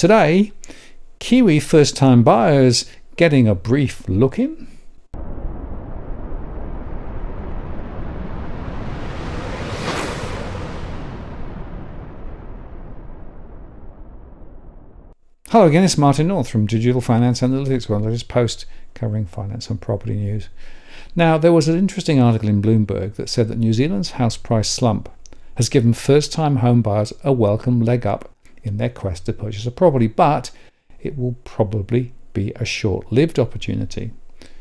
Today, Kiwi first-time buyers getting a brief look-in. Hello again, it's Martin North from Digital Finance Analytics, one latest post covering finance and property news. Now, there was an interesting article in Bloomberg that said that New Zealand's house price slump has given first-time home buyers a welcome leg up in their quest to purchase a property, but it will probably be a short-lived opportunity.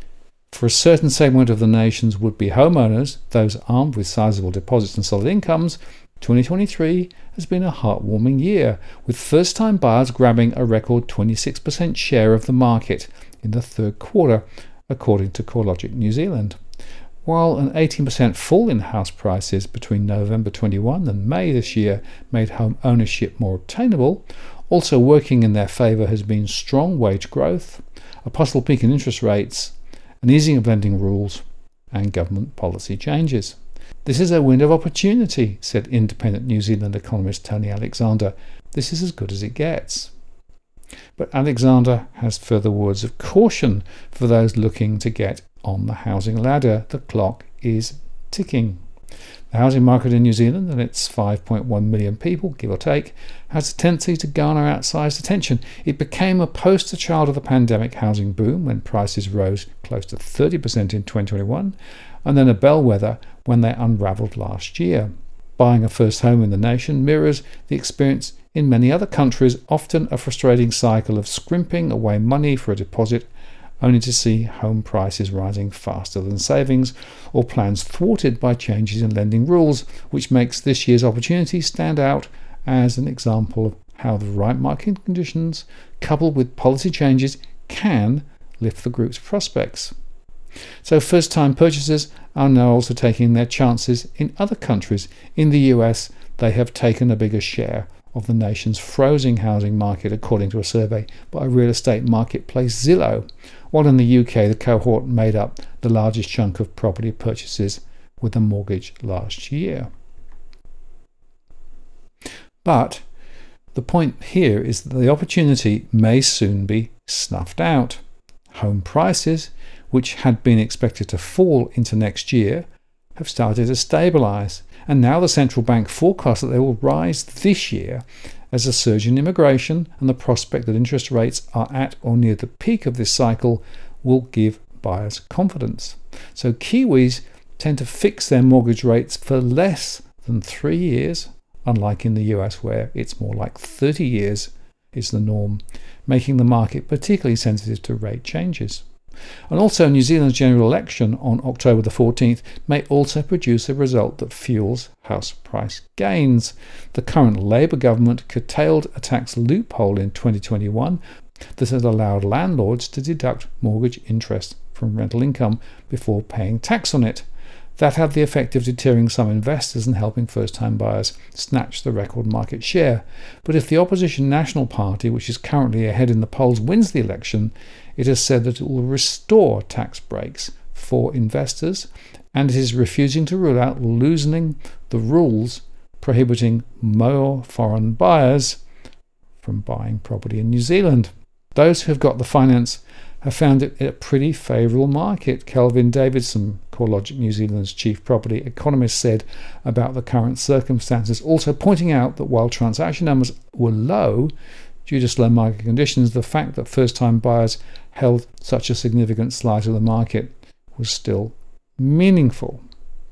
For a certain segment of the nation's would-be homeowners, those armed with sizable deposits and solid incomes, 2023 has been a heartwarming year, with first-time buyers grabbing a record 26% share of the market in the third quarter, according to CoreLogic New Zealand. While an 18% fall in house prices between November 21 and May this year made home ownership more obtainable, also working in their favour has been strong wage growth, a possible peak in interest rates, an easing of lending rules, and government policy changes. This is a window of opportunity, said independent New Zealand economist Tony Alexander. This is as good as it gets. But Alexander has further words of caution for those looking to get on the housing ladder. The clock is ticking. The housing market in New Zealand, and its 5.1 million people, give or take, has a tendency to garner outsized attention. It became a poster child of the pandemic housing boom when prices rose close to 30% in 2021, and then a bellwether when they unravelled last year. Buying a first home in the nation mirrors the experience in many other countries, often a frustrating cycle of scrimping away money for a deposit, only to see home prices rising faster than savings, or plans thwarted by changes in lending rules, which makes this year's opportunity stand out as an example of how the right market conditions, coupled with policy changes, can lift the group's prospects. So first-time purchasers are now also taking their chances in other countries. In the US, they have taken a bigger share of the nation's frozen housing market, according to a survey by real estate marketplace Zillow, while in the UK the cohort made up the largest chunk of property purchases with a mortgage last year. But the point here is that the opportunity may soon be snuffed out. Home prices, which had been expected to fall into next year, have started to stabilise, and now the central bank forecasts that they will rise this year as a surge in immigration and the prospect that interest rates are at or near the peak of this cycle will give buyers confidence. So Kiwis tend to fix their mortgage rates for less than 3 years, unlike in the US where it's more like 30 years is the norm, making the market particularly sensitive to rate changes. And also New Zealand's general election on October the 14th may also produce a result that fuels house price gains. The current Labour government curtailed a tax loophole in 2021 that had allowed landlords to deduct mortgage interest from rental income before paying tax on it. That had the effect of deterring some investors and helping first-time buyers snatch the record market share. But if the opposition National Party, which is currently ahead in the polls, wins the election, it has said that it will restore tax breaks for investors, and it is refusing to rule out loosening the rules prohibiting more foreign buyers from buying property in New Zealand. Those who have got the finance have found it a pretty favourable market. Kelvin Davidson, CoreLogic New Zealand's chief property economist, said about the current circumstances, also pointing out that while transaction numbers were low due to slow market conditions, the fact that first-time buyers held such a significant slice of the market was still meaningful.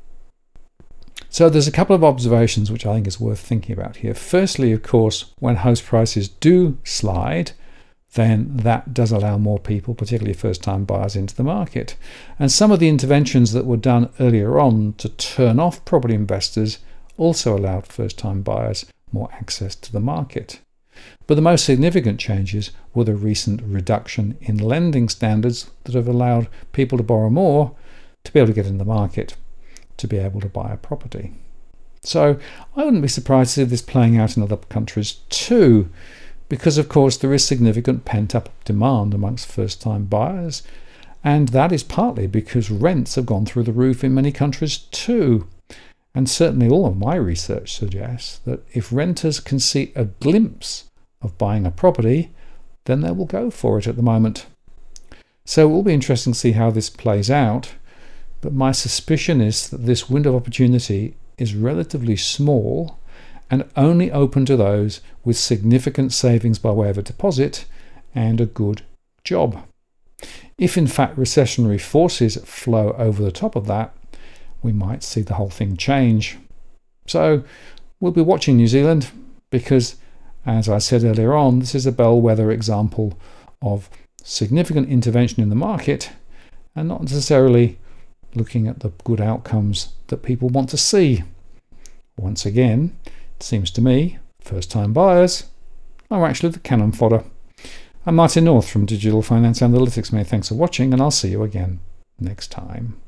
So there's a couple of observations which I think is worth thinking about here. Firstly, of course, when house prices do slide, then that does allow more people, particularly first-time buyers, into the market. And some of the interventions that were done earlier on to turn off property investors also allowed first-time buyers more access to the market. But the most significant changes were the recent reduction in lending standards that have allowed people to borrow more to be able to get in the market, to be able to buy a property. So I wouldn't be surprised to see this playing out in other countries too, because of course there is significant pent-up demand amongst first-time buyers, and that is partly because rents have gone through the roof in many countries too. And certainly all of my research suggests that if renters can see a glimpse of buying a property, then they will go for it at the moment. So it will be interesting to see how this plays out, but my suspicion is that this window of opportunity is relatively small and only open to those with significant savings by way of a deposit and a good job. If in fact recessionary forces flow over the top of that, we might see the whole thing change. So we'll be watching New Zealand because, as I said earlier on, this is a bellwether example of significant intervention in the market and not necessarily looking at the good outcomes that people want to see. Once again, it seems to me, first-time buyers are actually the cannon fodder. I'm Martin North from Digital Finance Analytics. Many thanks for watching, and I'll see you again next time.